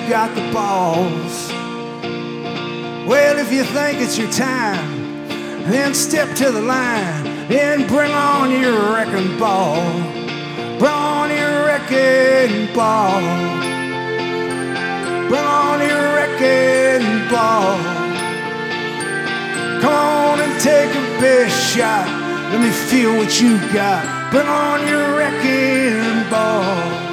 got the balls. Well, if you think it's your time, then step to the line and bring on your wrecking ball. Bring on your wrecking ball. Bring on your wrecking ball. Come on and take a best shot. Let me feel what you got. Bring on your wrecking ball.